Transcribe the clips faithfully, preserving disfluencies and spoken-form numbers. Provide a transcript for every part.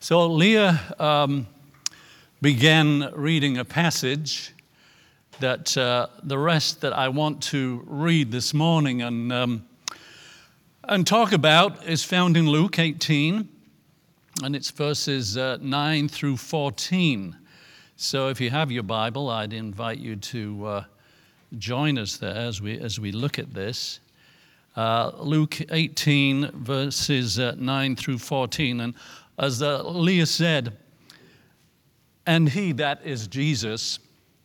So Leah um, began reading a passage that uh, the rest that I want to read this morning and um, and talk about is found in Luke eighteen, and it's verses uh, nine through fourteen. So if you have your Bible, I'd invite you to uh, join us there as we as we look at this. Uh, Luke eighteen, verses uh, nine through fourteen, and as uh, Leah said, and he, that is Jesus,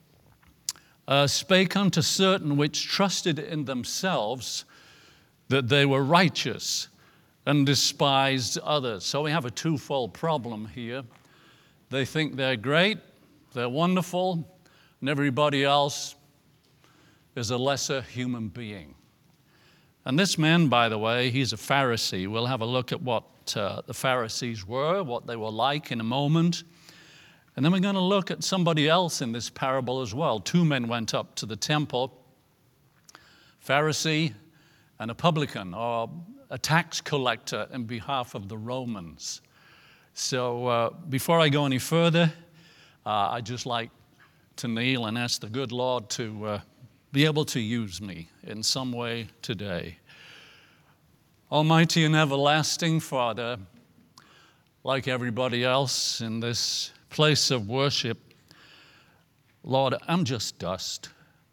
uh, spake unto certain which trusted in themselves that they were righteous, and despised others. So we have a twofold problem here. They think they're great, they're wonderful, and everybody else is a lesser human being. And this man, by the way, he's a Pharisee. We'll have a look at what uh, the Pharisees were, what they were like in a moment. And then we're going to look at somebody else in this parable as well. Two men went up to the temple, Pharisee and a publican, or a tax collector in behalf of the Romans. So uh, before I go any further, uh, I'd just like to kneel and ask the good Lord to uh, be able to use me in some way today. Almighty and everlasting Father, like everybody else in this place of worship, Lord, I'm just dust.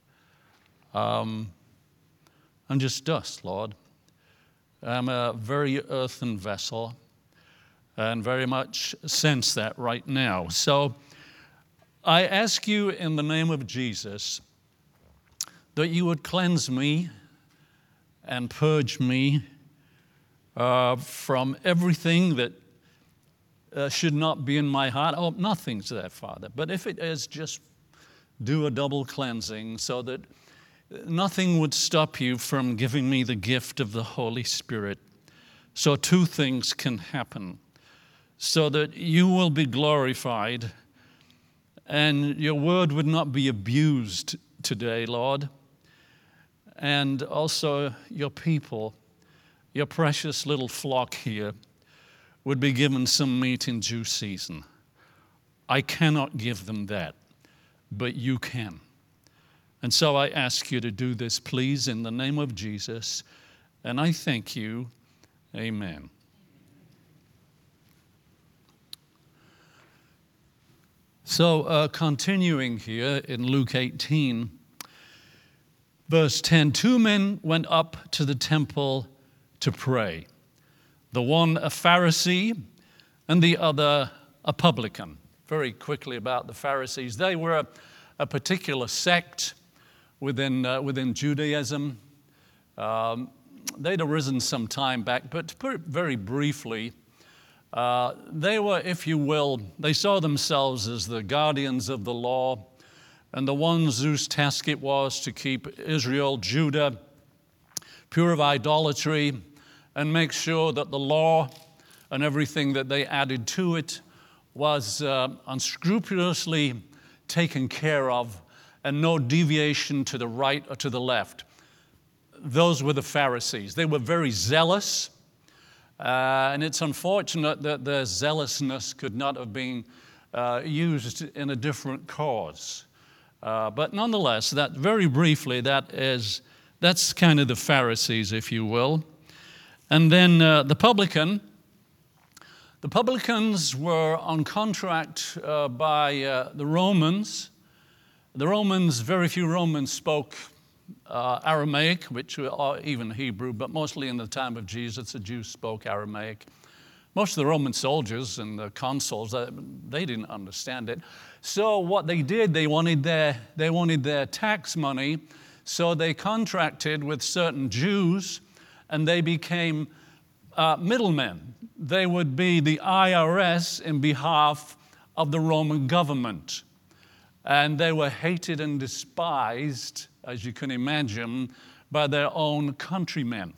Um, I'm just dust, Lord. I'm a very earthen vessel and very much sense that right now. So I ask you in the name of Jesus that you would cleanse me and purge me uh, from everything that uh, should not be in my heart. Oh, nothing's there, Father. But if it is, just do a double cleansing so that nothing would stop you from giving me the gift of the Holy Spirit. So two things can happen. So that you will be glorified and your word would not be abused today, Lord. And also your people, your precious little flock here, would be given some meat in due season. I cannot give them that, but you can. And so I ask you to do this, please, in the name of Jesus. And I thank you. Amen. So uh, continuing here in Luke eighteen, verse ten, two men went up to the temple to pray. The one a Pharisee and the other a publican. Very quickly about the Pharisees. They were a, a particular sect within uh, within Judaism. Um, they'd arisen some time back, but to put it very briefly, uh, they were, if you will, they saw themselves as the guardians of the law, and the ones whose task it was to keep Israel, Judah, pure of idolatry, and make sure that the law and everything that they added to it was uh, unscrupulously taken care of, and no deviation to the right or to the left. Those were the Pharisees. They were very zealous, uh, and it's unfortunate that their zealousness could not have been uh, used in a different cause. Uh, but nonetheless, that very briefly, that is, that's kind of the Pharisees, if you will. And then uh, the publican, the publicans were on contract uh, by uh, the Romans. The Romans, very few Romans spoke uh, Aramaic, which or even Hebrew, but mostly in the time of Jesus, the Jews spoke Aramaic. Most of the Roman soldiers and the consuls, they didn't understand it. So what they did, they wanted their they wanted their tax money, so they contracted with certain Jews, and they became uh, middlemen. They would be the I R S in behalf of the Roman government. And they were hated and despised, as you can imagine, by their own countrymen.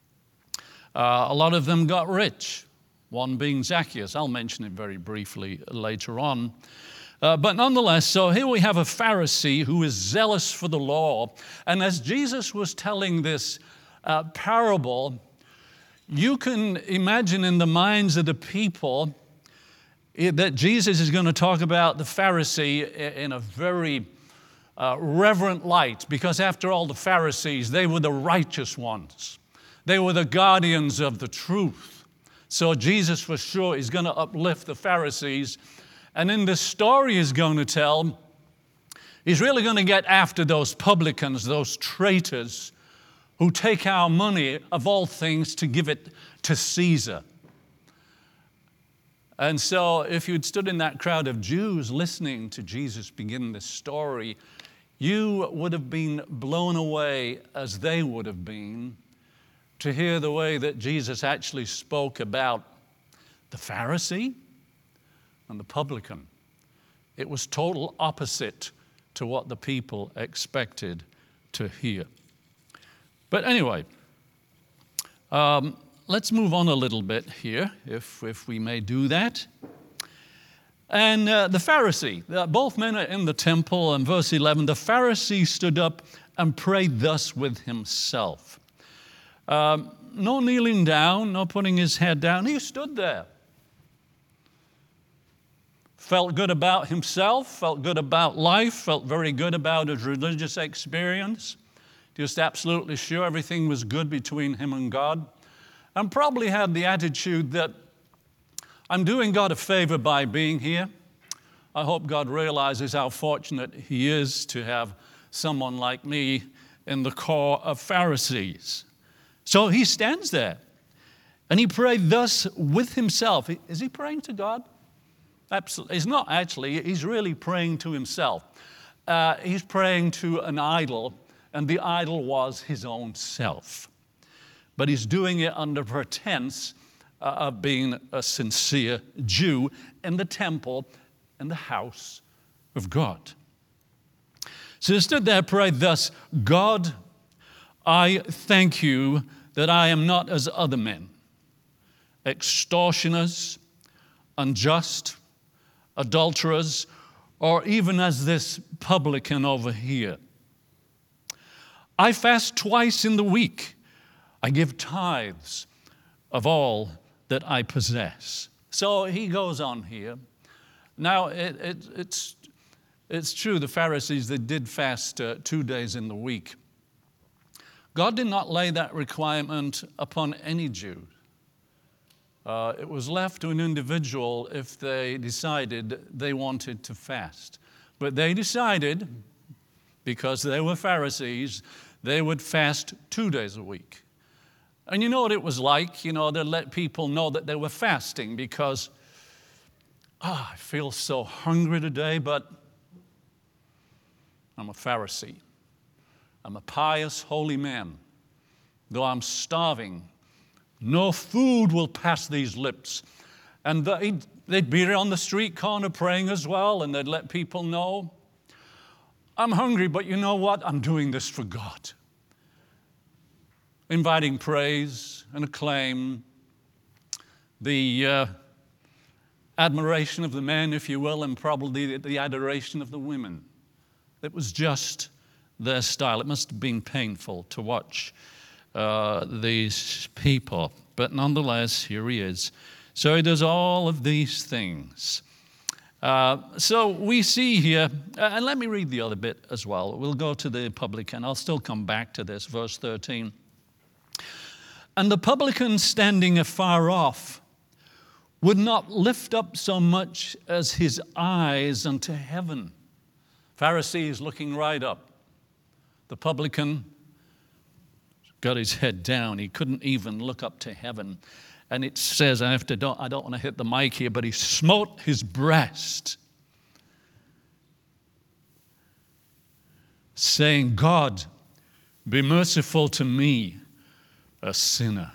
Uh, a lot of them got rich, one being Zacchaeus. I'll mention it very briefly later on. Uh, but nonetheless, so here we have a Pharisee who is zealous for the law. And as Jesus was telling this uh, parable, you can imagine in the minds of the people that Jesus is going to talk about the Pharisee in a very uh, reverent light, because after all, the Pharisees, they were the righteous ones. They were the guardians of the truth. So Jesus, for sure, is going to uplift the Pharisees. And in this story he's going to tell, he's really going to get after those publicans, those traitors, who take our money, of all things, to give it to Caesar. And so if you'd stood in that crowd of Jews listening to Jesus begin this story, you would have been blown away as they would have been to hear the way that Jesus actually spoke about the Pharisee and the publican. It was total opposite to what the people expected to hear. But anyway, um, let's move on a little bit here, if, if we may do that. And uh, the Pharisee, uh, both men are in the temple, and verse eleven, the Pharisee stood up and prayed thus with himself. Um, no kneeling down, no putting his head down. He stood there. Felt good about himself, felt good about life, felt very good about his religious experience. Just absolutely sure everything was good between him and God. And probably had the attitude that I'm doing God a favor by being here. I hope God realizes how fortunate he is to have someone like me in the core of Pharisees. So he stands there and he prayed thus with himself. Is he praying to God? Absolutely. He's not actually. He's really praying to himself. Uh, he's praying to an idol, and the idol was his own self. But he's doing it under pretense uh, of being a sincere Jew in the temple, in the house of God. So he stood there, prayed thus, God, I thank you that I am not as other men, extortioners, unjust, adulterers, or even as this publican over here. I fast twice in the week. I give tithes of all that I possess. So he goes on here. Now, it, it, it's, it's true, the Pharisees, they did fast uh, two days in the week. God did not lay that requirement upon any Jew. Uh, it was left to an individual if they decided they wanted to fast. But they decided, because they were Pharisees, they would fast two days a week. And you know what it was like? You know, they let people know that they were fasting because, ah, oh, I feel so hungry today, but I'm a Pharisee. I'm a pious, holy man. Though I'm starving, no food will pass these lips. And they'd, they'd be on the street corner praying as well, and they'd let people know, I'm hungry, but you know what? I'm doing this for God. Inviting praise and acclaim, the uh, admiration of the men, if you will, and probably the, the adoration of the women. It was just their style. It must have been painful to watch uh, these people. But nonetheless, here he is. So he does all of these things. Uh, so we see here, uh, and let me read the other bit as well. We'll go to the publican. I'll still come back to this, verse thirteen. And the publican standing afar off would not lift up so much as his eyes unto heaven. Pharisee is looking right up. The publican got his head down. He couldn't even look up to heaven. And it says, I have to don't, I don't want to hit the mic here, but he smote his breast, saying, God, be merciful to me, a sinner.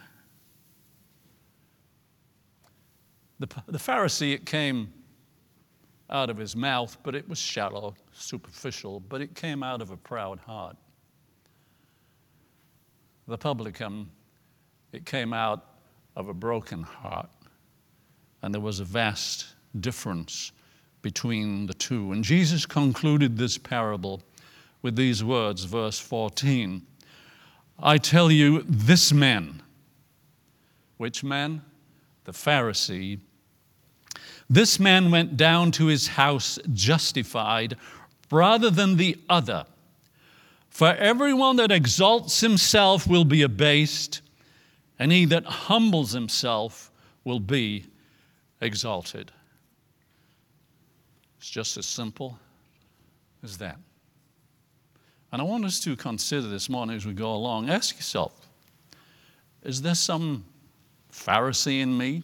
The, the Pharisee, it came out of his mouth, but it was shallow, superficial, but it came out of a proud heart. The publican, it came out of a broken heart. And there was a vast difference between the two. And Jesus concluded this parable with these words, verse fourteen. I tell you, this man, which man? The Pharisee, This man went down to his house justified rather than the other. For everyone that exalts himself will be abased, and he that humbles himself will be exalted. It's just as simple as that. And I want us to consider this morning as we go along. Ask yourself, is there some Pharisee in me?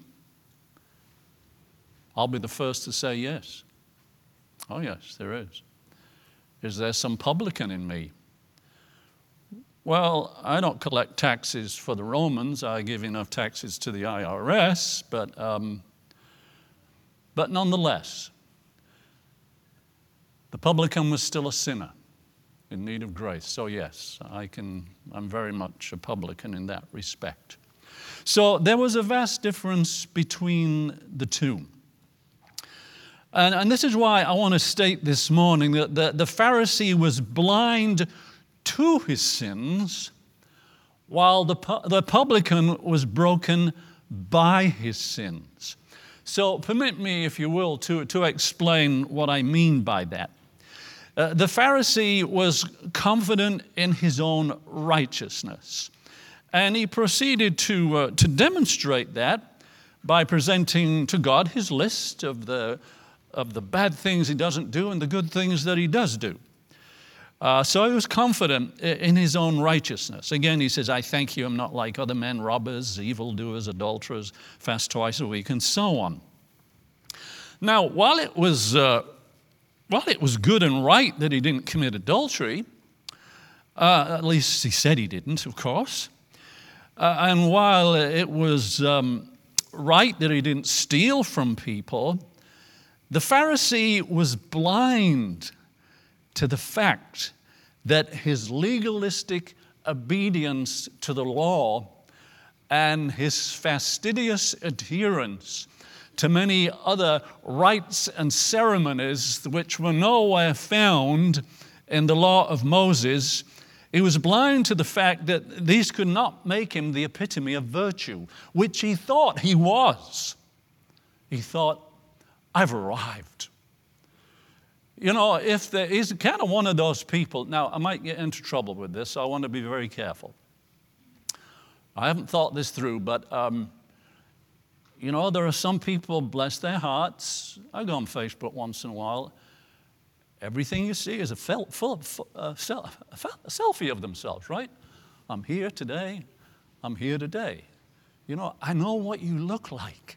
I'll be the first to say yes. Oh yes, there is. Is there some publican in me? Well, I don't collect taxes for the Romans. I give enough taxes to the I R S, but, um, but nonetheless, the publican was still a sinner in need of grace. So yes, I can, I'm very much a publican in that respect. So there was a vast difference between the two. And, and this is why I want to state this morning that the, the Pharisee was blind to his sins, while the, the publican was broken by his sins. So permit me, if you will, to, to explain what I mean by that. Uh, the Pharisee was confident in his own righteousness, and he proceeded to, uh, to demonstrate that by presenting to God his list of the, of the bad things he doesn't do and the good things that he does do. Uh, so he was confident in his own righteousness. Again, he says, I thank you, I'm not like other men, robbers, evildoers, adulterers, fast twice a week, and so on. Now, while it was, uh, while it was good and right that he didn't commit adultery, uh, at least he said he didn't, of course, uh, and while it was um, right that he didn't steal from people, the Pharisee was blind to the fact that his legalistic obedience to the law and his fastidious adherence to many other rites and ceremonies which were nowhere found in the law of Moses, he was blind to the fact that these could not make him the epitome of virtue, which he thought he was. He thought, I've arrived. You know, if there is kind of one of those people, now I might get into trouble with this, so I want to be very careful. I haven't thought this through, but, um, you know, there are some people, bless their hearts, I go on Facebook once in a while, everything you see is a, fel- full, full, uh, sel- a selfie of themselves, right? I'm here today, I'm here today. You know, I know what you look like.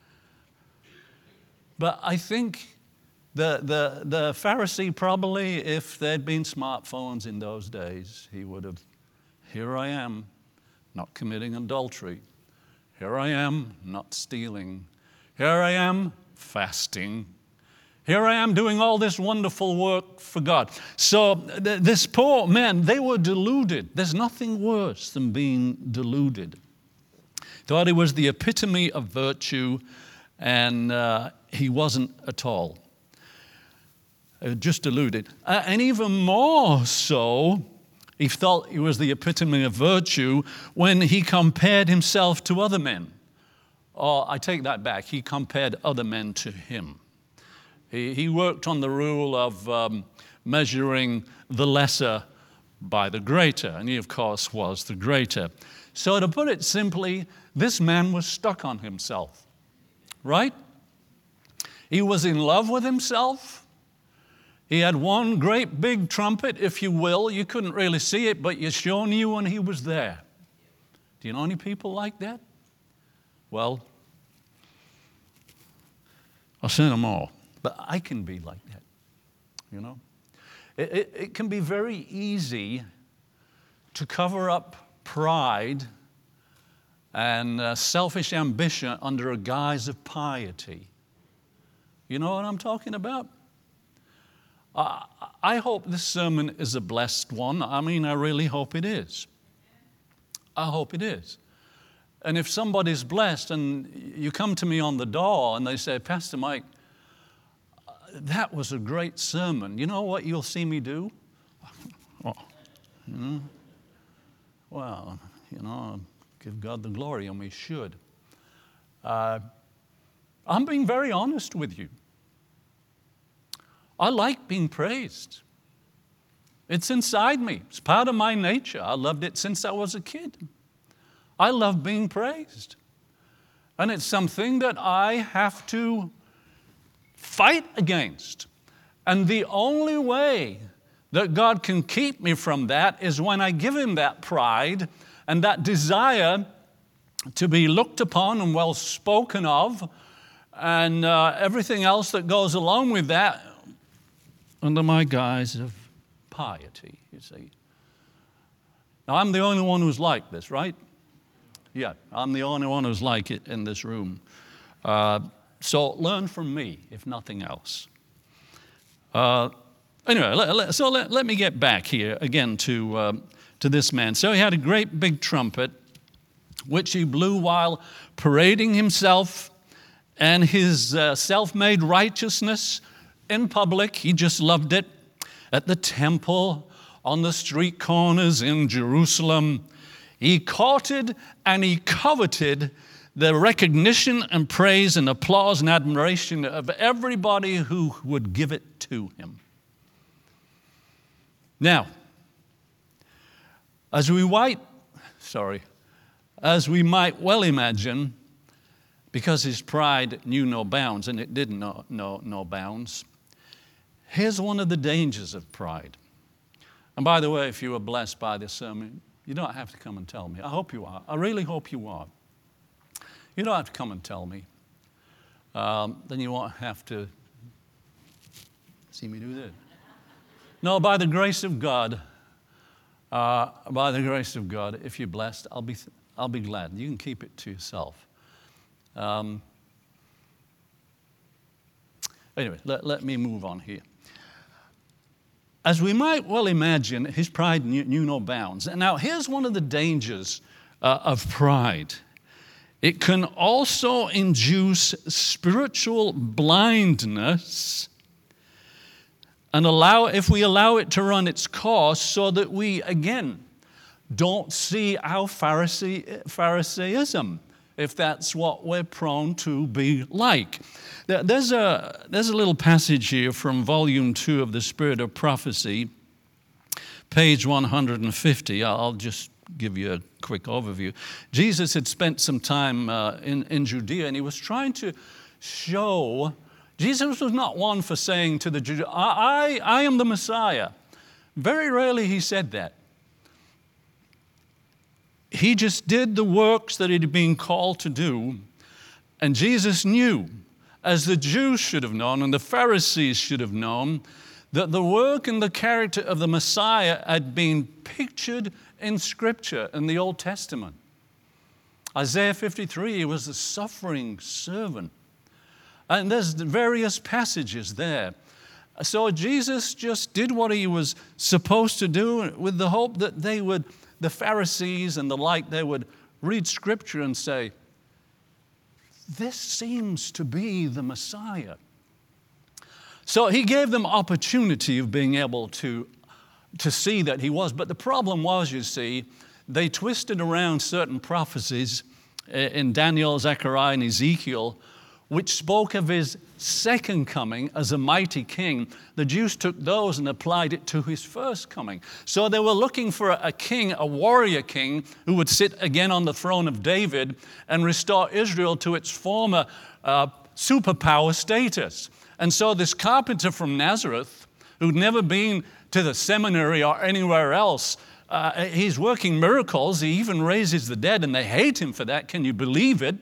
But I think The, the, the Pharisee probably, if there'd been smartphones in those days, he would have, here I am, not committing adultery. Here I am, not stealing. Here I am, fasting. Here I am doing all this wonderful work for God. So th- this poor man, they were deluded. There's nothing worse than being deluded. Thought he was the epitome of virtue, and uh, he wasn't at all. Just deluded. Uh, and even more so, he felt he was the epitome of virtue when he compared himself to other men. Or I take that back, he compared other men to him. He, he worked on the rule of um, measuring the lesser by the greater, and he, of course, was the greater. So to put it simply, this man was stuck on himself, right? He was in love with himself. He had one great big trumpet, if you will. You couldn't really see it, but you sure knew when he was there. Do you know any people like that? Well, I'll send them all. But I can be like that, you know. It, it, it can be very easy to cover up pride and uh, selfish ambition under a guise of piety. You know what I'm talking about? Uh, I hope this sermon is a blessed one. I mean, I really hope it is. I hope it is. And if somebody's blessed and you come to me on the door and they say, Pastor Mike, that was a great sermon. You know what you'll see me do? Oh, you know, well, you know, give God the glory, and we should. Uh, I'm being very honest with you. I like being praised. It's inside me. It's part of my nature. I loved it since I was a kid. I love being praised. And it's something that I have to fight against. And the only way that God can keep me from that is when I give Him that pride and that desire to be looked upon and well spoken of, and uh, everything else that goes along with that under my guise of piety, you see. Now, I'm the only one who's like this, right? Yeah, I'm the only one who's like it in this room. Uh, so learn from me, if nothing else. Uh, anyway, let, let, so let, let me get back here again to, uh, to this man. So he had a great big trumpet, which he blew while parading himself and his uh, self-made righteousness in public. He just loved it. At the temple, on the street corners in Jerusalem, he courted and he coveted the recognition and praise and applause and admiration of everybody who would give it to him. Now, as we might, sorry, as we might well imagine, because his pride knew no bounds, and it didn't know no, no bounds, here's one of the dangers of pride. And by the way, if you were blessed by this sermon, you don't have to come and tell me. I hope you are. I really hope you are. You don't have to come and tell me. Um, then you won't have to see me do this. No, by the grace of God, uh, by the grace of God, if you're blessed, I'll be, I'll be glad. You can keep it to yourself. Um, anyway, let, let me move on here. As we might well imagine, his pride knew, knew no bounds. And now, here's one of the dangers uh, of pride. It can also induce spiritual blindness and allow, if we allow it to run its course, so that we, again, don't see our Pharisee, Pharisaism, if that's what we're prone to be like. There's a, there's a little passage here from volume two of the Spirit of Prophecy, page one hundred fifty. I'll just give you a quick overview. Jesus had spent some time uh, in, in Judea, and he was trying to show, Jesus was not one for saying to the Jews, I, I, I am the Messiah. Very rarely he said that. He just did the works that he'd been called to do, and Jesus knew, as the Jews should have known and the Pharisees should have known, that the work and the character of the Messiah had been pictured in Scripture in the Old Testament. Isaiah fifty-three, he was the suffering servant. And there's various passages there. So Jesus just did what he was supposed to do with the hope that they would, the Pharisees and the like, they would read Scripture and say, this seems to be the Messiah. So he gave them opportunity of being able to, to see that he was. But the problem was, you see, they twisted around certain prophecies in Daniel, Zechariah, and Ezekiel, which spoke of his second coming as a mighty king. The Jews took those and applied it to his first coming. So they were looking for a king, a warrior king, who would sit again on the throne of David and restore Israel to its former uh, superpower status. And so this carpenter from Nazareth, who'd never been to the seminary or anywhere else, uh, he's working miracles. He even raises the dead, and they hate him for that. Can you believe it?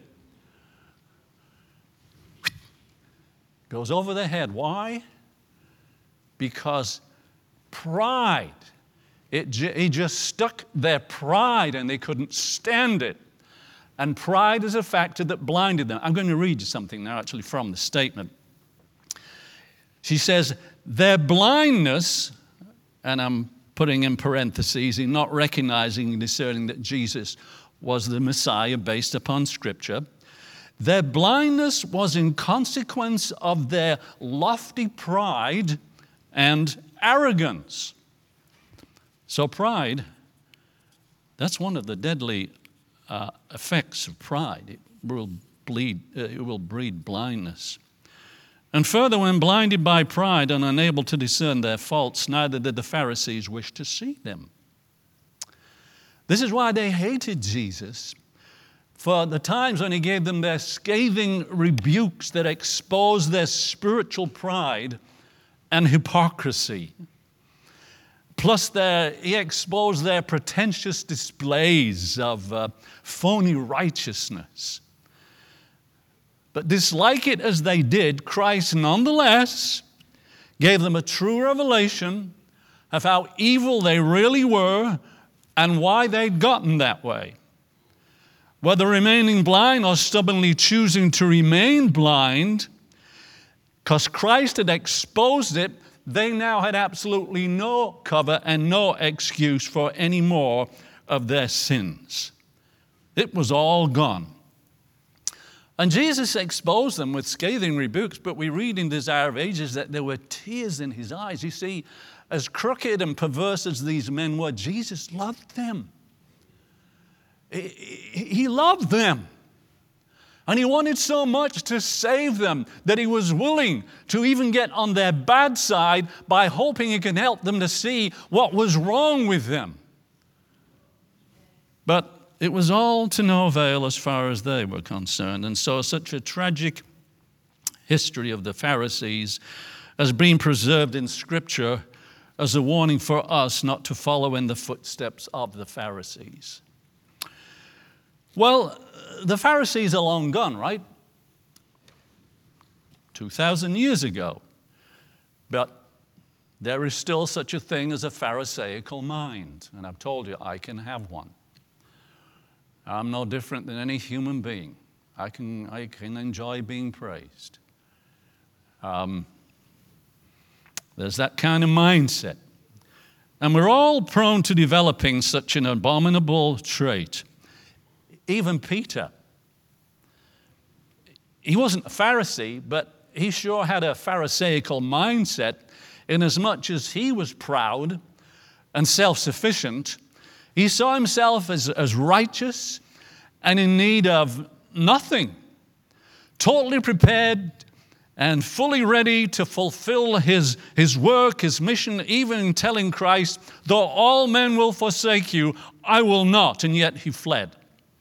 Goes over their head. Why? Because pride. It, he just stuck their pride, and they couldn't stand it. And pride is a factor that blinded them. I'm going to read you something now, actually, from the statement. She says, their blindness, and I'm putting in parentheses, in not recognizing and discerning that Jesus was the Messiah based upon Scripture, their blindness was in consequence of their lofty pride and arrogance. So pride, that's one of the deadly uh, effects of pride. It will bleed, uh, it will breed blindness. And further, when blinded by pride and unable to discern their faults, neither did the Pharisees wish to see them. This is why they hated Jesus, for the times when he gave them their scathing rebukes that exposed their spiritual pride and hypocrisy. Plus, their, he exposed their pretentious displays of uh, phony righteousness. But dislike it as they did, Christ nonetheless gave them a true revelation of how evil they really were and why they'd gotten that way. Whether remaining blind or stubbornly choosing to remain blind, because Christ had exposed it, they now had absolutely no cover and no excuse for any more of their sins. It was all gone. And Jesus exposed them with scathing rebukes, but we read in Desire of Ages that there were tears in his eyes. You see, as crooked and perverse as these men were, Jesus loved them. He loved them. And he wanted so much to save them that he was willing to even get on their bad side by hoping he could help them to see what was wrong with them. But it was all to no avail as far as they were concerned. And so such a tragic history of the Pharisees has been preserved in Scripture as a warning for us not to follow in the footsteps of the Pharisees. Well, the Pharisees are long gone, right? two thousand years ago. But there is still such a thing as a Pharisaical mind. And I've told you, I can have one. I'm no different than any human being. I can, I can enjoy being praised. Um, there's that kind of mindset. And we're all prone to developing such an abominable trait. Even Peter. He wasn't a Pharisee, but he sure had a Pharisaical mindset inasmuch as he was proud and self-sufficient. He saw himself as, as righteous and in need of nothing, totally prepared and fully ready to fulfill his, his work, his mission, even in telling Christ, though all men will forsake you, I will not. And yet he fled.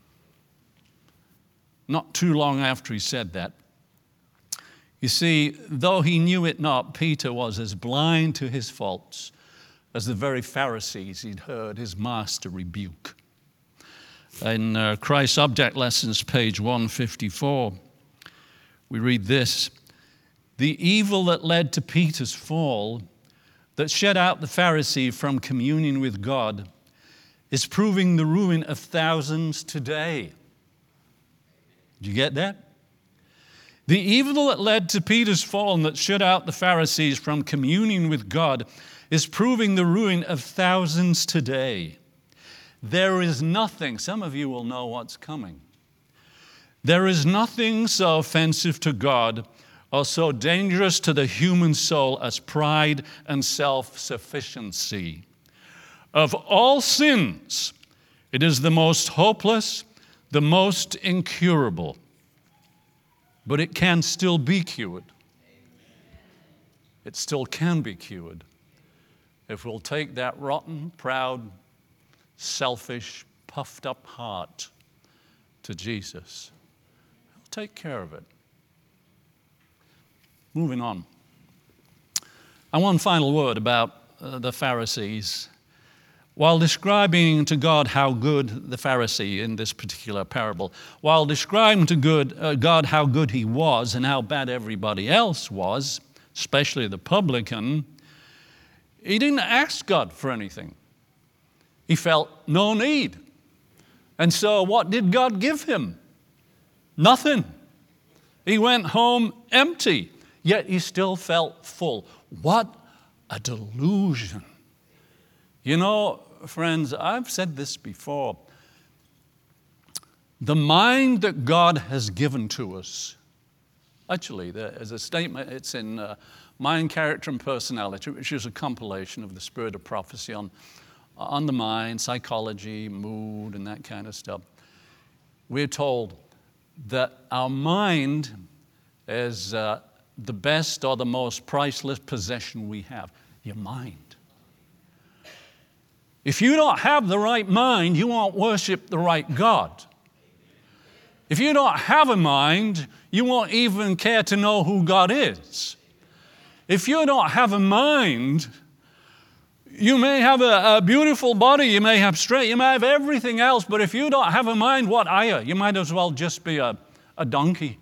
Not too long after he said that. You see, though he knew it not, Peter was as blind to his faults as the very Pharisees he'd heard his master rebuke. In uh, Christ's Object Lessons, page one fifty-four, we read this: the evil that led to Peter's fall, that shut out the Pharisee from communion with God, is proving the ruin of thousands today. Did you get that? The evil that led to Peter's fall and that shut out the Pharisees from communion with God is proving the ruin of thousands today. There is nothing, some of you will know what's coming. There is nothing so offensive to God or so dangerous to the human soul as pride and self-sufficiency. Of all sins, it is the most hopeless, the most incurable. But it can still be cured. It still can be cured if we'll take that rotten, proud, selfish, puffed up heart to Jesus. He'll take care of it. Moving on. And one final word about uh, the Pharisees. While describing to God how good the Pharisee in this particular parable, while describing to good, uh, God how good he was and how bad everybody else was, especially the publican, he didn't ask God for anything. He felt no need. And so what did God give him? Nothing. He went home empty, yet he still felt full. What a delusion. You know, friends, I've said this before. The mind that God has given to us, actually, there is a statement, it's in uh, Mind, Character, and Personality, which is a compilation of the spirit of prophecy on, on the mind, psychology, mood, and that kind of stuff. We're told that our mind is uh, the best or the most priceless possession we have. Your mind. If you don't have the right mind, you won't worship the right God. If you don't have a mind, you won't even care to know who God is. If you don't have a mind, you may have a, a beautiful body, you may have strength, you may have everything else, but if you don't have a mind, what are you? You might as well just be a, a donkey.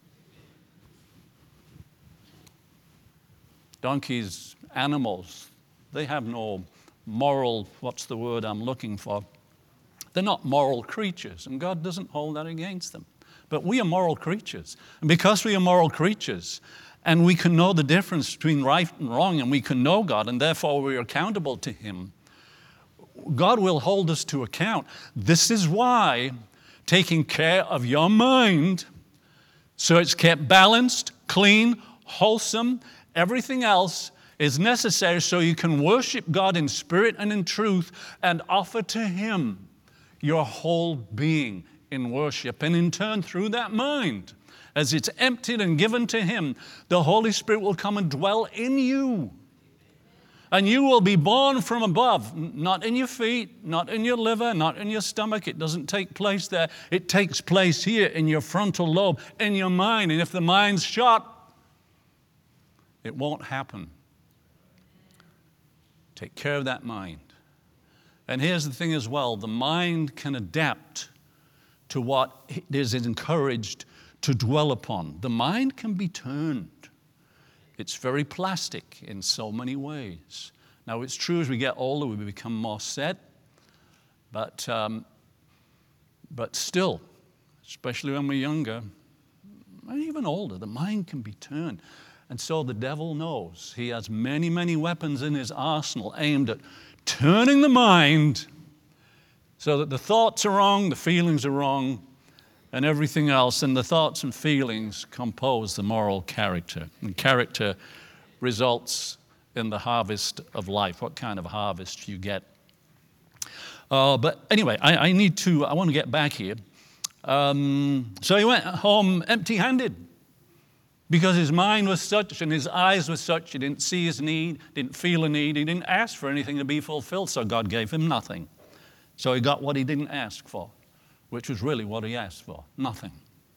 Donkeys, animals, they have no moral, what's the word I'm looking for? They're not moral creatures, and God doesn't hold that against them. But we are moral creatures. And because we are moral creatures, and we can know the difference between right and wrong, and we can know God, and therefore we are accountable to Him, God will hold us to account. This is why taking care of your mind, so it's kept balanced, clean, wholesome, everything else is necessary so you can worship God in spirit and in truth and offer to Him your whole being in worship. And in turn, through that mind, as it's emptied and given to Him, the Holy Spirit will come and dwell in you. And you will be born from above, not in your feet, not in your liver, not in your stomach. It doesn't take place there. It takes place here in your frontal lobe, in your mind. And if the mind's shut, it won't happen. Take care of that mind. And here's the thing as well. The mind can adapt to what it is encouraged to dwell upon. The mind can be turned. It's very plastic in so many ways. Now, it's true as we get older, we become more set. But, um, but still, especially when we're younger, and even older, the mind can be turned. And so the devil knows he has many, many weapons in his arsenal aimed at turning the mind so that the thoughts are wrong, the feelings are wrong, and everything else. And the thoughts and feelings compose the moral character. And character results in the harvest of life. What kind of harvest you get? Uh, but anyway, I, I need to, I want to get back here. Um, so he went home empty-handed. Because his mind was such and his eyes were such, he didn't see his need, didn't feel a need, he didn't ask for anything to be fulfilled, so God gave him nothing. So he got what he didn't ask for, which was really what he asked for, nothing.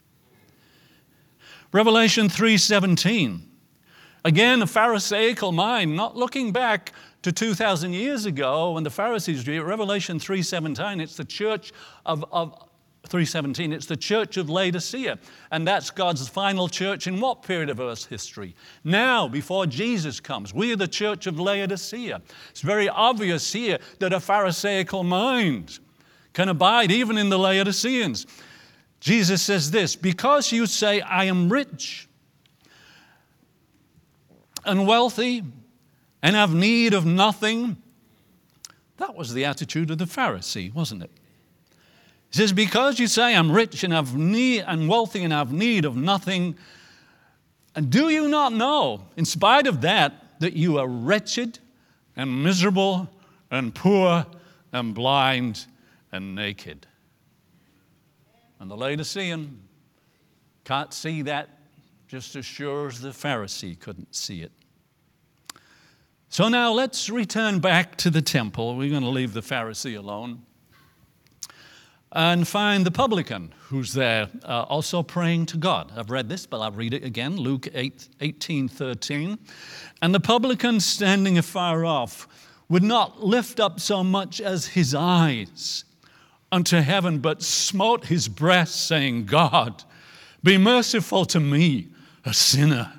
Revelation three seventeen. Again, a Pharisaical mind, not looking back to two thousand years ago when the Pharisees did it. Revelation three seventeen, it's the church of, of three seventeen, it's the church of Laodicea. And that's God's final church in what period of Earth's history? Now, before Jesus comes. We are the church of Laodicea. It's very obvious here that a Pharisaical mind can abide even in the Laodiceans. Jesus says this, because you say, I am rich and wealthy and have need of nothing. That was the attitude of the Pharisee, wasn't it? He says, because you say I'm rich and have need and wealthy and have need of nothing, and do you not know, in spite of that, that you are wretched and miserable and poor and blind and naked? And the Laodicean can't see that just as sure as the Pharisee couldn't see it. So now let's return back to the temple. We're going to leave the Pharisee alone. And find the publican who's there uh, also praying to God. I've read this, but I'll read it again. Luke eight, eighteen, thirteen. And the publican standing afar off would not lift up so much as his eyes unto heaven, but smote his breast, saying, God, be merciful to me, a sinner.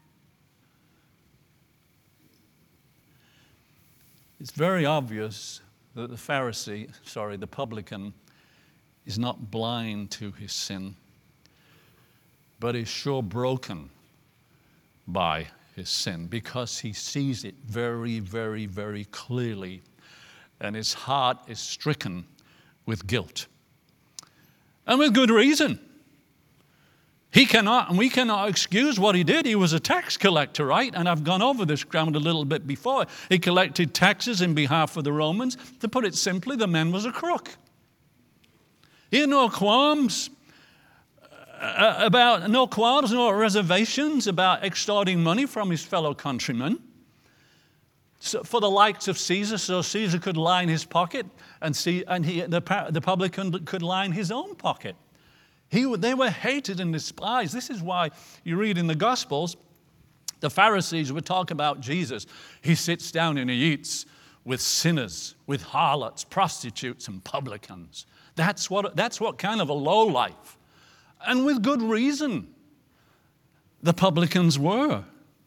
It's very obvious that the Pharisee, sorry, the publican, is not blind to his sin, but is sure broken by his sin because he sees it very, very, very clearly, and his heart is stricken with guilt. And with good reason. He cannot, and we cannot excuse what he did. He was a tax collector, right? And I've gone over this ground a little bit before. He collected taxes in behalf of the Romans. To put it simply, the man was a crook. He had no qualms uh, about no qualms, no reservations about extorting money from his fellow countrymen. So for the likes of Caesar, so Caesar could line his pocket, and, see, and he, the, the publican could line his own pocket. He, they were hated and despised. This is why you read in the Gospels, the Pharisees would talk about Jesus. He sits down and he eats with sinners, with harlots, prostitutes, and publicans. That's what, that's what kind of a low life. And with good reason, the publicans were.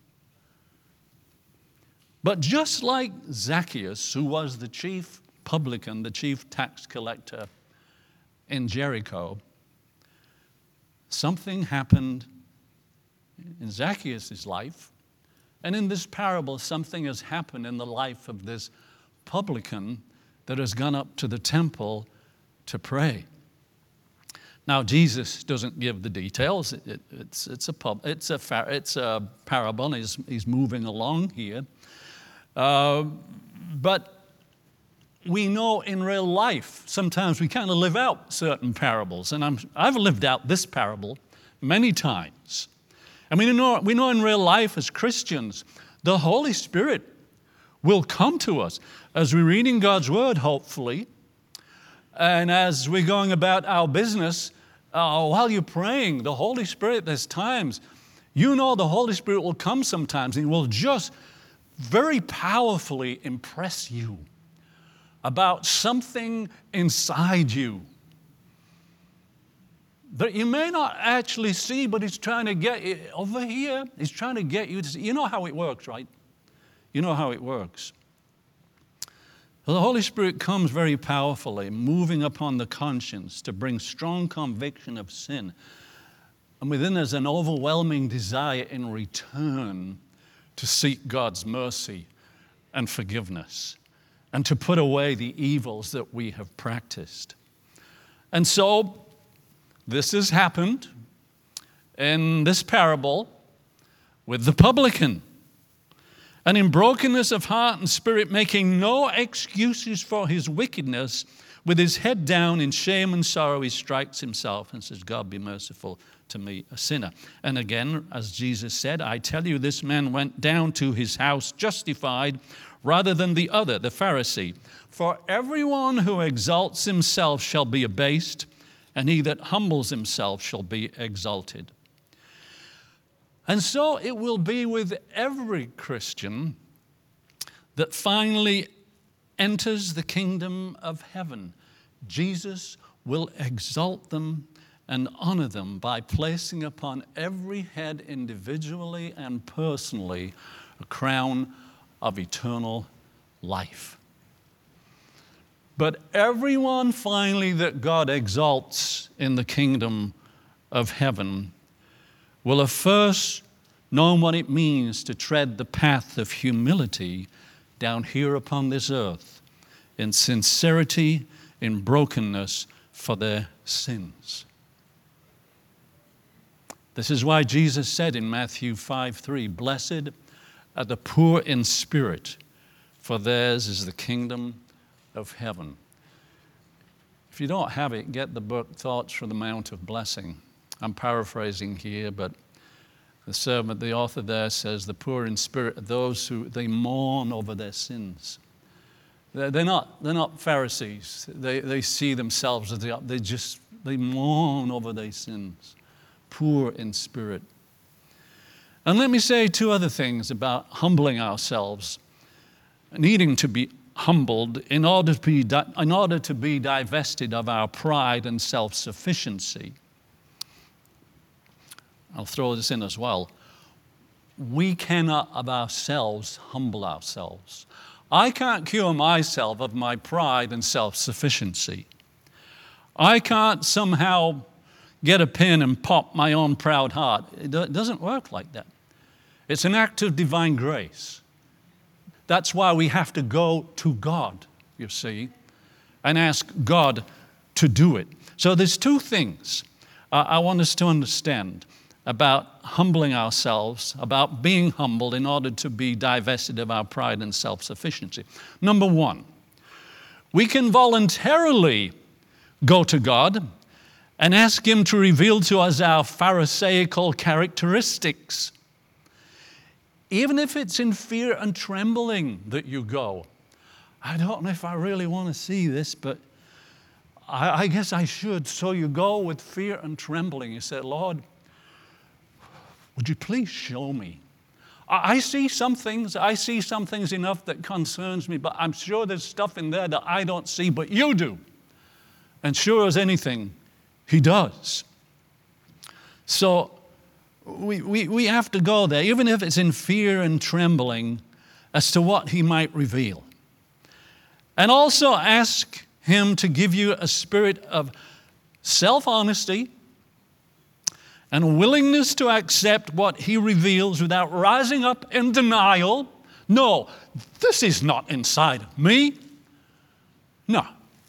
But just like Zacchaeus, who was the chief publican, the chief tax collector in Jericho, something happened in Zacchaeus' life, and in this parable, something has happened in the life of this publican that has gone up to the temple to pray. Now, Jesus doesn't give the details. It, it, it's, it's, a pub, it's, a, it's a parable. He's, he's moving along here. Uh, but we know in real life, sometimes we kind of live out certain parables. And I'm, I've lived out this parable many times. And we know, we know in real life as Christians, the Holy Spirit will come to us as we're reading God's Word, hopefully, and as we're going about our business. Uh, while you're praying, the Holy Spirit, there's times, you know the Holy Spirit will come sometimes and will just very powerfully impress you about something inside you that you may not actually see, but he's trying to get you over here. He's trying to get you to see. You know how it works, right? You know how it works. Well, the Holy Spirit comes very powerfully, moving upon the conscience to bring strong conviction of sin. And within us, an overwhelming desire in return to seek God's mercy and forgiveness and to put away the evils that we have practiced. And so, this has happened in this parable with the publican. And in brokenness of heart and spirit, making no excuses for his wickedness, with his head down in shame and sorrow, he strikes himself and says, God, be merciful to me, a sinner. And again, as Jesus said, I tell you, this man went down to his house justified rather than the other, the Pharisee. For everyone who exalts himself shall be abased, and he that humbles himself shall be exalted. And so it will be with every Christian that finally enters the kingdom of heaven. Jesus will exalt them and honor them by placing upon every head individually and personally a crown of eternal life. But everyone finally that God exalts in the kingdom of heaven will have first known what it means to tread the path of humility down here upon this earth in sincerity, in brokenness for their sins. This is why Jesus said in Matthew five three, blessed are the poor in spirit, for theirs is the kingdom of heaven. If you don't have it, get the book Thoughts from the Mount of Blessing. I'm paraphrasing here, but the servant, the author there says, the poor in spirit are those who, they mourn over their sins. They're, they're not, they're not Pharisees. They, they see themselves as they are. They just, they mourn over their sins. Poor in spirit. And let me say two other things about humbling ourselves, needing to be humbled in order to be, in order to be divested of our pride and self-sufficiency. I'll throw this in as well. We cannot of ourselves humble ourselves. I can't cure myself of my pride and self-sufficiency. I can't somehow get a pin and pop my own proud heart. It doesn't work like that. It's an act of divine grace. That's why we have to go to God, you see, and ask God to do it. So there's two things uh, I want us to understand about humbling ourselves, about being humbled in order to be divested of our pride and self-sufficiency. Number one, we can voluntarily go to God and ask him to reveal to us our Pharisaical characteristics. Even if it's in fear and trembling that you go. I don't know if I really want to see this, but I, I guess I should. So you go with fear and trembling. You say, Lord, would you please show me? I, I see some things, I see some things enough that concerns me, but I'm sure there's stuff in there that I don't see, but you do. And sure as anything, he does. So we, we, we have to go there, even if it's in fear and trembling, as to what he might reveal. And also ask him to give you a spirit of self-honesty and a willingness to accept what he reveals without rising up in denial. No, this is not inside of me. No.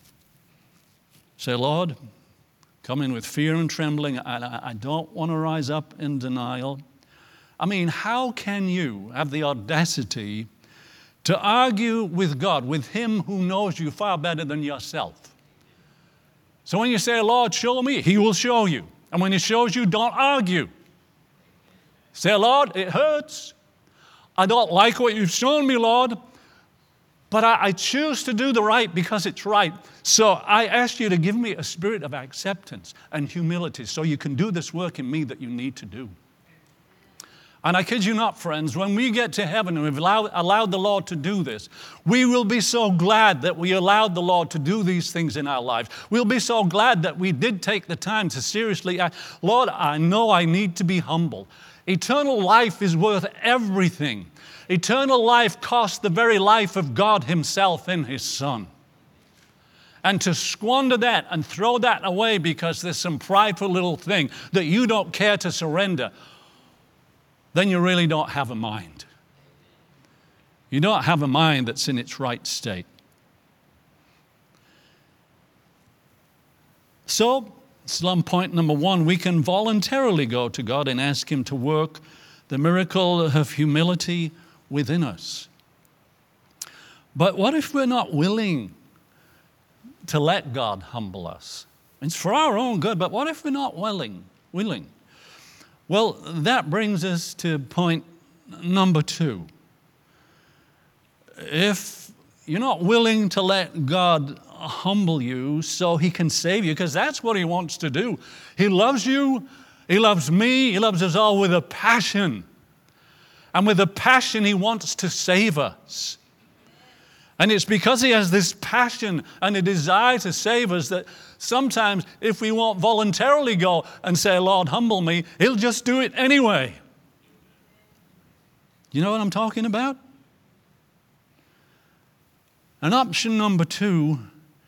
Say, Lord, come in with fear and trembling. I, I don't want to rise up in denial. I mean, how can you have the audacity to argue with God, with him who knows you far better than yourself? So when you say, Lord, show me, he will show you. And when he shows you, don't argue. Say, Lord, it hurts. I don't like what you've shown me, Lord. But I, I choose to do the right because it's right. So I ask you to give me a spirit of acceptance and humility so you can do this work in me that you need to do. And I kid you not, friends, when we get to heaven and we've allowed, allowed the Lord to do this, we will be so glad that we allowed the Lord to do these things in our lives. We'll be so glad that we did take the time to seriously ask, Lord, I know I need to be humble. Eternal life is worth everything. Eternal life costs the very life of God himself in his Son. And to squander that and throw that away because there's some prideful little thing that you don't care to surrender, then you really don't have a mind. You don't have a mind that's in its right state. So, slum point number one, we can voluntarily go to God and ask him to work the miracle of humility within us. But what if we're not willing to let God humble us? It's for our own good, but what if we're not willing? Willing? Well, that brings us to point number two. If you're not willing to let God humble you so he can save you, because that's what he wants to do. He loves you, he loves me, he loves us all with a passion. And with a passion, he wants to save us. And it's because he has this passion and a desire to save us that sometimes if we won't voluntarily go and say, Lord, humble me, he'll just do it anyway. You know what I'm talking about? And option number two,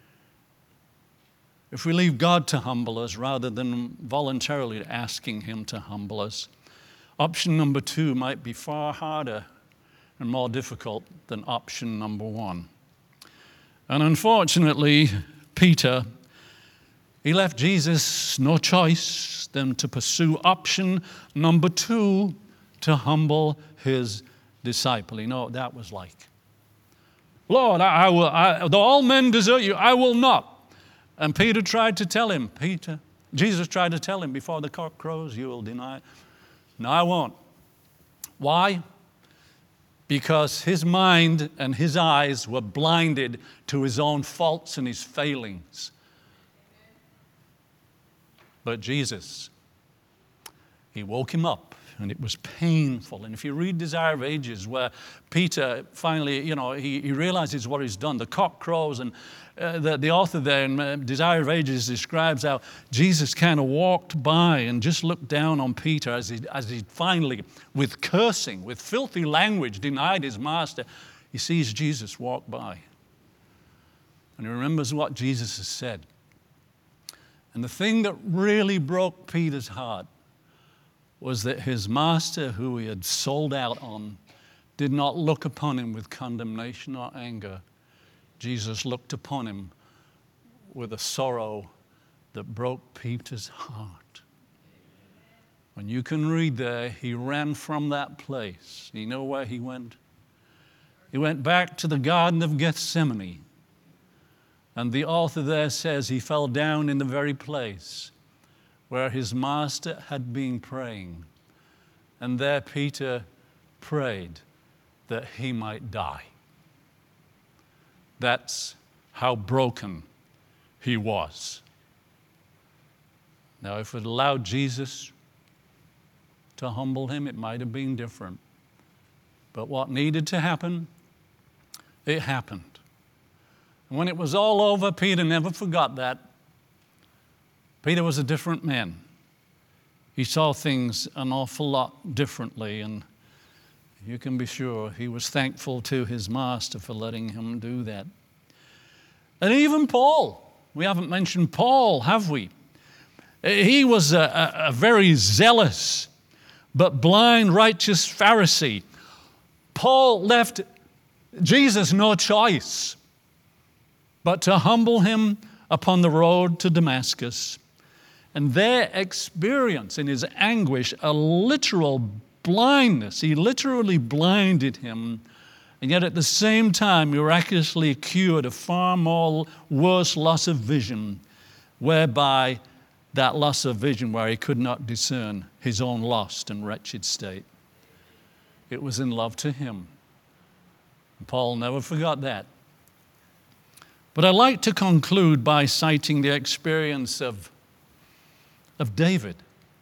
if we leave God to humble us rather than voluntarily asking him to humble us, option number two might be far harder and more difficult than option number one. And unfortunately, Peter, he left Jesus no choice than to pursue option number two, to humble his disciple. You know what that was like? Lord, I, I will, I, though all men desert you, I will not. And Peter tried to tell him, Peter, Jesus tried to tell him, before the cock crows, you will deny it. No, I won't. Why? Because his mind and his eyes were blinded to his own faults and his failings. But Jesus, he woke him up, and it was painful. And if you read Desire of Ages, where Peter finally, you know, he, he realizes what he's done. The cock crows, and uh, the, the author there in uh, Desire of Ages describes how Jesus kind of walked by and just looked down on Peter as he, as he finally, with cursing, with filthy language, denied his master. He sees Jesus walk by. And he remembers what Jesus has said. And the thing that really broke Peter's heart was that his master, who he had sold out on, did not look upon him with condemnation or anger. Jesus looked upon him with a sorrow that broke Peter's heart. And you can read there, he ran from that place. You know where he went? He went back to the Garden of Gethsemane. And the author there says he fell down in the very place where his master had been praying. And there Peter prayed that he might die. That's how broken he was. Now, if it allowed Jesus to humble him, it might have been different. But what needed to happen, it happened. And when it was all over, Peter never forgot that. Peter was a different man. He saw things an awful lot differently, and you can be sure he was thankful to his master for letting him do that. And even Paul, we haven't mentioned Paul, have we? He was a, a, a very zealous but blind, righteous Pharisee. Paul left Jesus no choice but to humble him upon the road to Damascus. And their experience in his anguish, a literal blindness, he literally blinded him, and yet at the same time miraculously cured a far more worse loss of vision, whereby that loss of vision where he could not discern his own lost and wretched state. It was in love to him. Paul never forgot that. But I'd like to conclude by citing the experience of, of David.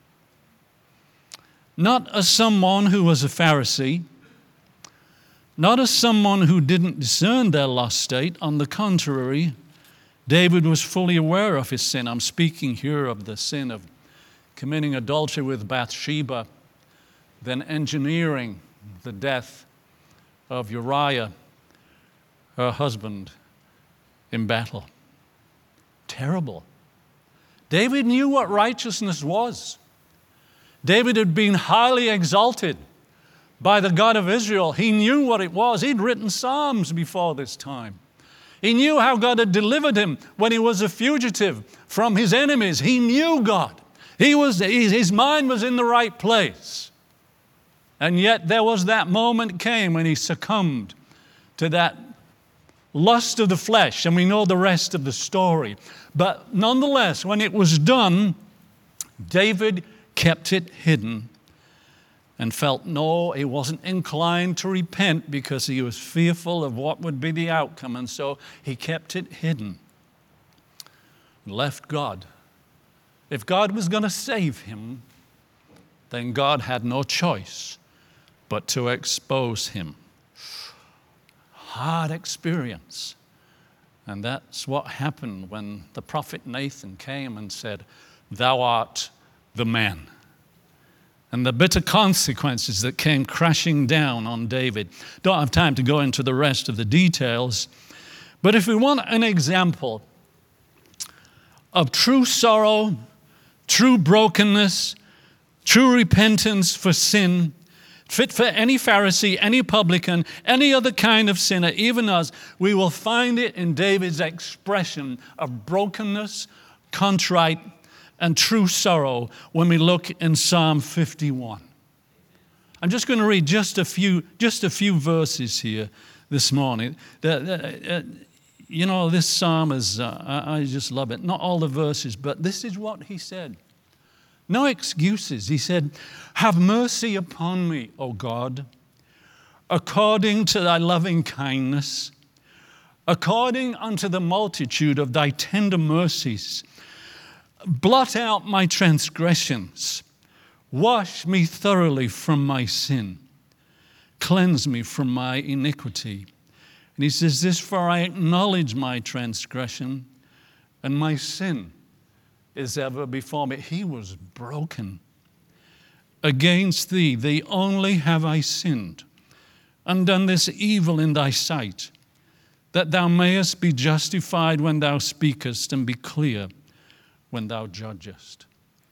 Not as someone who was a Pharisee, not as someone who didn't discern their lost state. On the contrary, David was fully aware of his sin. I'm speaking here of the sin of committing adultery with Bathsheba, then engineering the death of Uriah, her husband, in battle. Terrible. David knew what righteousness was. David had been highly exalted by the God of Israel. He knew what it was. He'd written Psalms before this time. He knew how God had delivered him when he was a fugitive from his enemies. He knew God. He was, his mind was in the right place. And yet there was that moment came when he succumbed to that lust of the flesh, and we know the rest of the story. But nonetheless, when it was done, David kept it hidden and felt no, he wasn't inclined to repent because he was fearful of what would be the outcome, and so he kept it hidden and left God. If God was going to save him, then God had no choice but to expose him. Hard experience. And that's what happened when the prophet Nathan came and said, "Thou art the man." And the bitter consequences that came crashing down on David. Don't have time to go into the rest of the details. But if we want an example of true sorrow, true brokenness, true repentance for sin, fit for any Pharisee, any publican, any other kind of sinner, even us, we will find it in David's expression of brokenness, contrite, and true sorrow when we look in Psalm fifty-one. I'm just going to read just a few, just a few verses here this morning. The, the, uh, you know, this psalm is, uh, I, I just love it. Not all the verses, but this is what he said. No excuses. He said, "Have mercy upon me, O God, according to thy loving kindness, according unto the multitude of thy tender mercies. Blot out my transgressions. Wash me thoroughly from my sin. Cleanse me from my iniquity." And he says this, "For I acknowledge my transgression, and my sin is ever before me." He was broken. "Against thee, thee only have I sinned, and done this evil in thy sight, that thou mayest be justified when thou speakest, and be clear when thou judgest."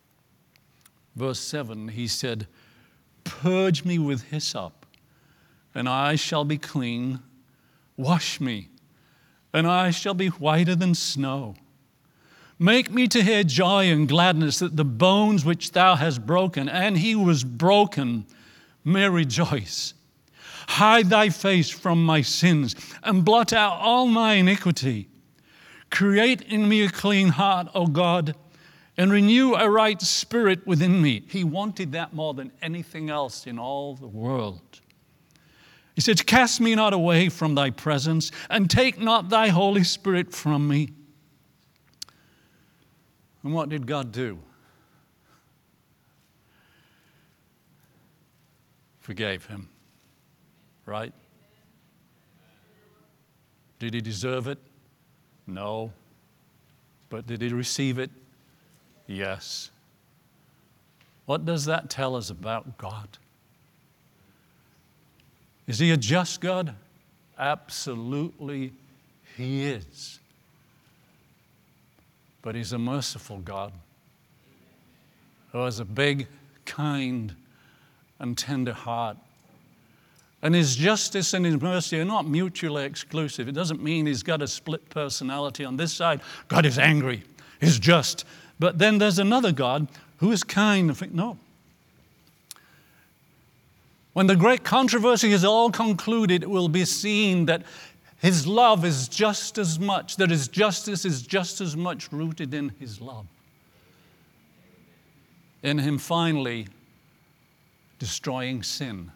Verse seven, he said, "Purge me with hyssop, and I shall be clean. Wash me, and I shall be whiter than snow. Make me to hear joy and gladness, that the bones which thou hast broken," and he was broken, "may rejoice. Hide thy face from my sins, and blot out all my iniquity. Create in me a clean heart, O God, and renew a right spirit within me. He wanted that more than anything else in all the world. He said, cast me not away from thy presence, and take not thy Holy Spirit from me. And what did God do? Forgave him, right? Did he deserve it? No. But did he receive it? Yes. What does that tell us about God? Is he a just God? Absolutely, he is. But he's a merciful God who has a big, kind, and tender heart. And his justice and his mercy are not mutually exclusive. It doesn't mean he's got a split personality. On this side, God is angry, he's just. But then there's another God who is kind. No. When the great controversy is all concluded, it will be seen that his love is just as much, that his justice is just as much rooted in his love. In him finally destroying sin.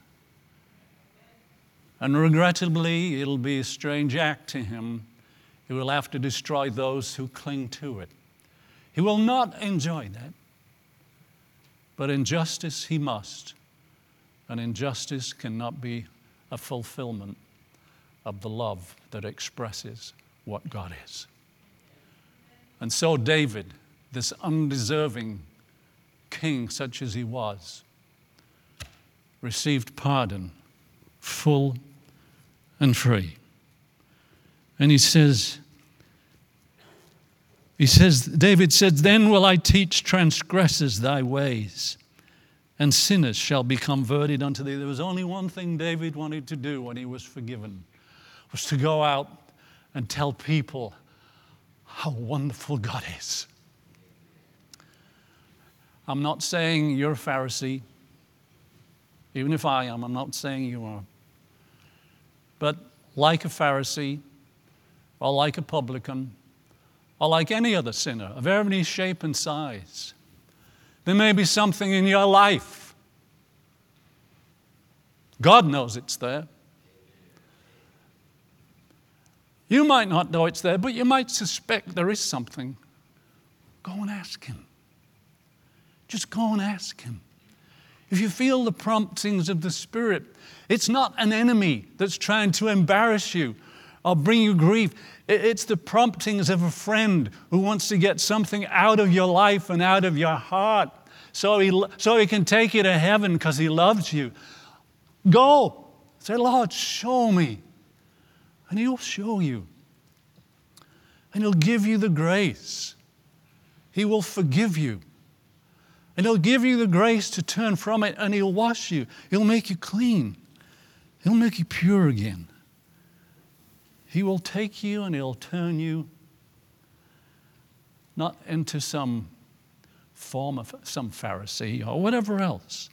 And regrettably, it'll be a strange act to him. He will have to destroy those who cling to it. He will not enjoy that. But in justice, he must. And injustice cannot be a fulfillment of the love that expresses what God is. And so David, this undeserving king such as he was, received pardon, full and free. And he says, he says, David says, then will I teach transgressors thy ways, and sinners shall be converted unto thee. There was only one thing David wanted to do when he was forgiven, was to go out and tell people how wonderful God is. I'm not saying you're a Pharisee. Even if I am, I'm not saying you are. But like a Pharisee, or like a publican, or like any other sinner of every shape and size, there may be something in your life. God knows it's there. You might not know it's there, but you might suspect there is something. Go and ask him. Just go and ask him. If you feel the promptings of the Spirit, it's not an enemy that's trying to embarrass you or bring you grief. It's the promptings of a friend who wants to get something out of your life and out of your heart so he, so he can take you to heaven because he loves you. Go. Say, Lord, show me. And he'll show you. And he'll give you the grace. He will forgive you. And he'll give you the grace to turn from it, and he'll wash you. He'll make you clean. He'll make you pure again. He will take you and he'll turn you not into some form of some Pharisee or whatever else.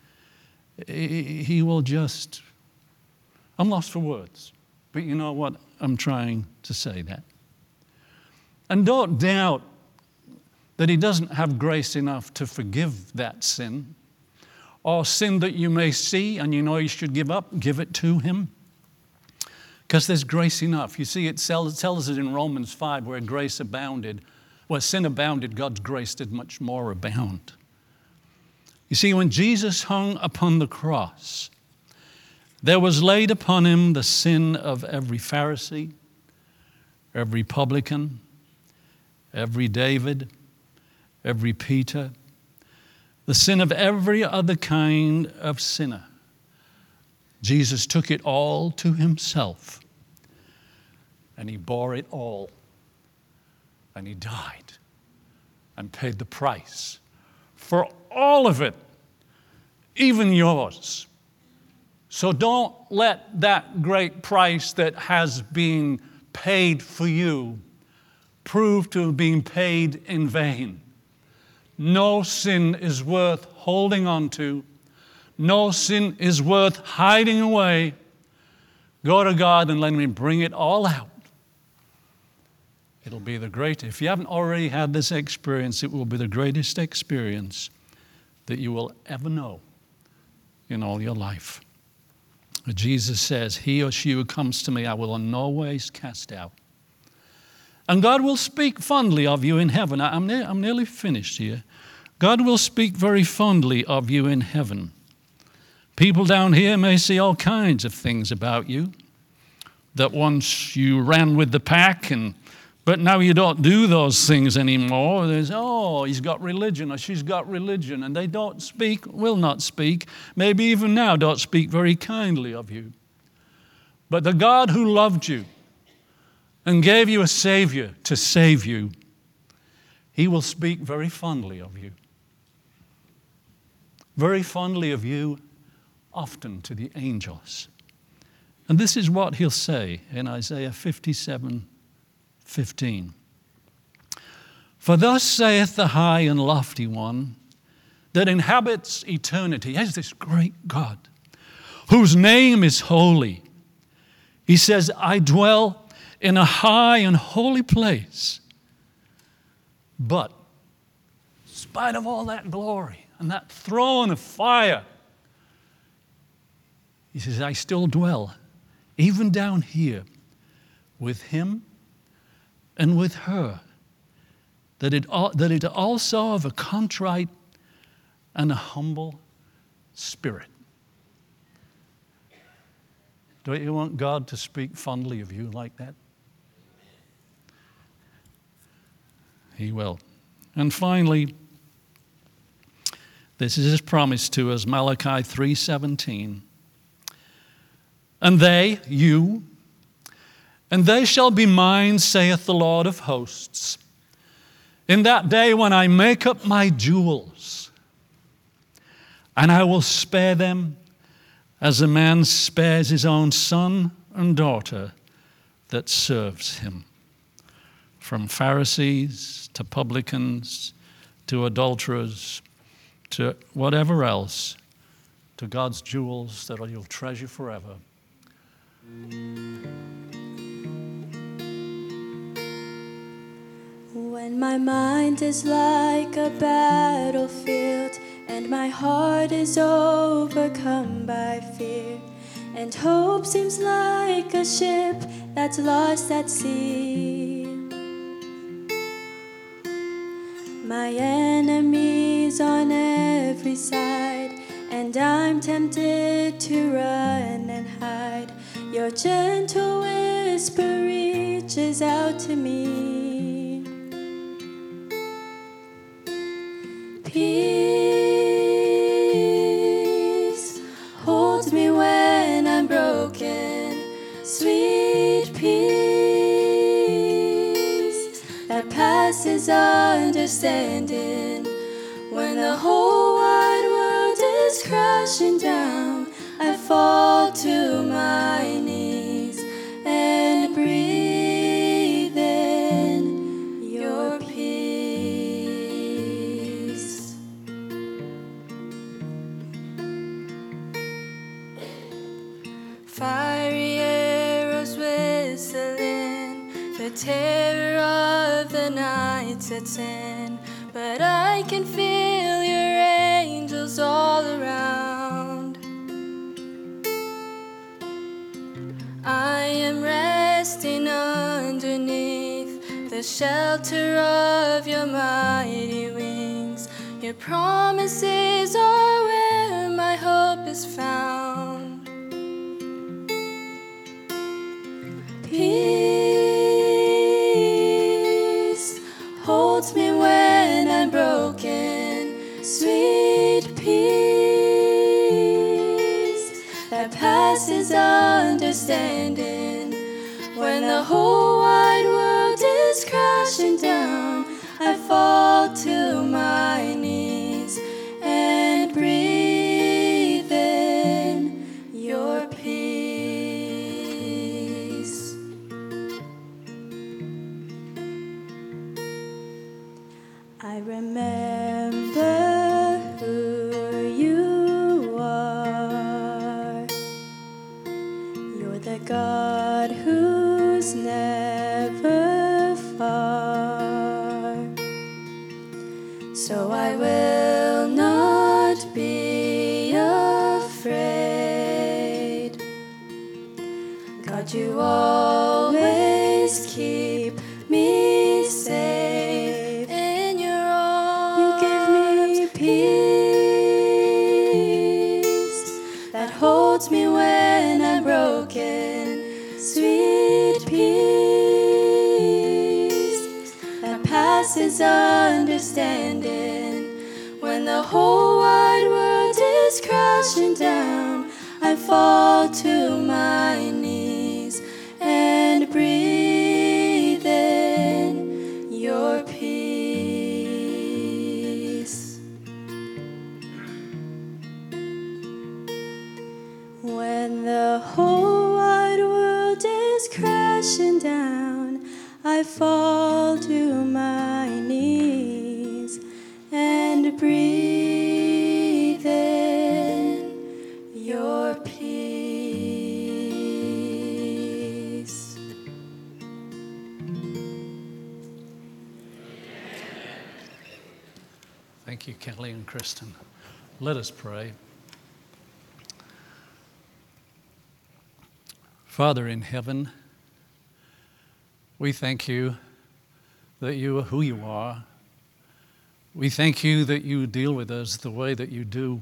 He will just, I'm lost for words, but you know what? I'm trying to say that. And don't doubt that he doesn't have grace enough to forgive that sin, or sin that you may see and you know you should give up, give it to him. Because there's grace enough. You see, it tells us it in Romans five, where grace abounded. Where sin abounded, God's grace did much more abound. You see, when Jesus hung upon the cross, there was laid upon him the sin of every Pharisee, every publican, every David, every Peter, the sin of every other kind of sinner. Jesus took it all to himself, and he bore it all, and he died and paid the price for all of it, even yours. So don't let that great price that has been paid for you prove to have been paid in vain. No sin is worth holding on to. No sin is worth hiding away. Go to God and let him bring it all out. It'll be the great, if you haven't already had this experience, it will be the greatest experience that you will ever know in all your life. Jesus says, he or she who comes to me, I will in no ways cast out. And God will speak fondly of you in heaven. I'm, ne- I'm nearly finished here. God will speak very fondly of you in heaven. People down here may say all kinds of things about you, that once you ran with the pack, and but now you don't do those things anymore. There's, oh, he's got religion or she's got religion, and they don't speak, will not speak, maybe even now don't speak very kindly of you. But the God who loved you and gave you a Savior to save you, he will speak very fondly of you. Very fondly of you, often to the angels. And this is what he'll say in Isaiah fifty-seven fifteen. For thus saith the high and lofty one that inhabits eternity. He's this great God whose name is holy. He says, I dwell in a high and holy place. But in spite of all that glory and that throne of fire, he says, I still dwell, even down here, with him and with her, that it, that it also of a contrite and a humble spirit. Don't you want God to speak fondly of you like that? He will. And finally, this is his promise to us, Malachi three seventeen. And they, you, and they shall be mine, saith the Lord of hosts, in that day when I make up my jewels, and I will spare them as a man spares his own son and daughter that serves him. From Pharisees to publicans to adulterers to whatever else, to God's jewels that you'll treasure forever. When my mind is like a battlefield and my heart is overcome by fear, and hope seems like a ship that's lost at sea, my enemies on every side, and I'm tempted to run and hide, your gentle whisper reaches out to me. Peace holds me when I'm broken, sweet peace that passes understanding. When the whole wide world is crashing down, I fall to my knees and breathe in your peace. Fiery arrows whistling, the terror of the night sets in, but I can feel your angels all around. I am resting underneath the shelter of your mighty wings. Your promises are where my hope is found. Peace holds me when I'm broken, sweet peace that passes understanding. When the whole wide world is crashing down, I fall to my knees and breathe in your peace. I remember who you are. You're the God who's never far. keep me safe in your arms. You give me peace that holds me when I'm broken. Sweet peace that passes understanding. When the whole wide world is crashing down, I fall to my knees and breathe in your peace. When the whole wide world is crashing down, I fall to my knees and breathe in your peace. Thank you, Kelly and Kristen. Let us pray. Father in heaven, we thank you that you are who you are. We thank you that you deal with us the way that you do.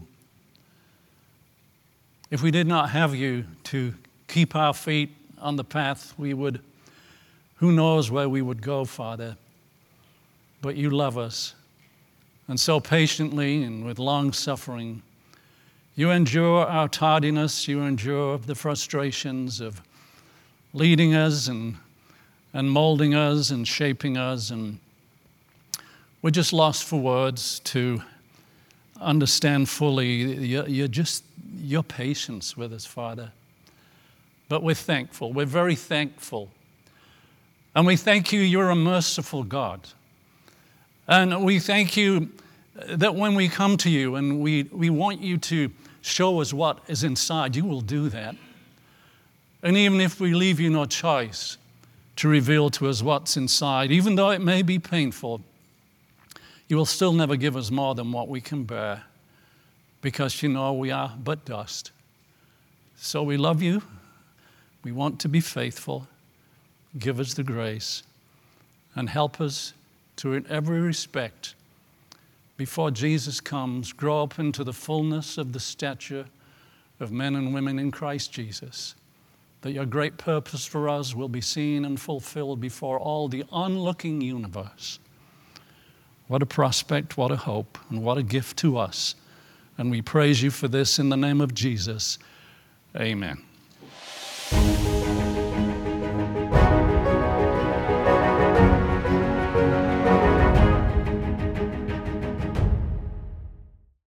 If we did not have you to keep our feet on the path, we would, who knows where we would go, Father. But you love us. And so patiently and with long suffering, you endure our tardiness, you endure the frustrations of leading us and, and molding us and shaping us. And we're just lost for words to understand fully your, your, just your patience with us, Father. But we're thankful. We're very thankful. And we thank you, you're a merciful God. And we thank you that when we come to you and we, we want you to show us what is inside, you will do that. And even if we leave you no choice to reveal to us what's inside, even though it may be painful, you will still never give us more than what we can bear, because you know we are but dust. So we love you. We want to be faithful. Give us the grace and help us to, in every respect, before Jesus comes, grow up into the fullness of the stature of men and women in Christ Jesus, that your great purpose for us will be seen and fulfilled before all the onlooking universe. What a prospect, what a hope, and what a gift to us. And we praise you for this in the name of Jesus. Amen.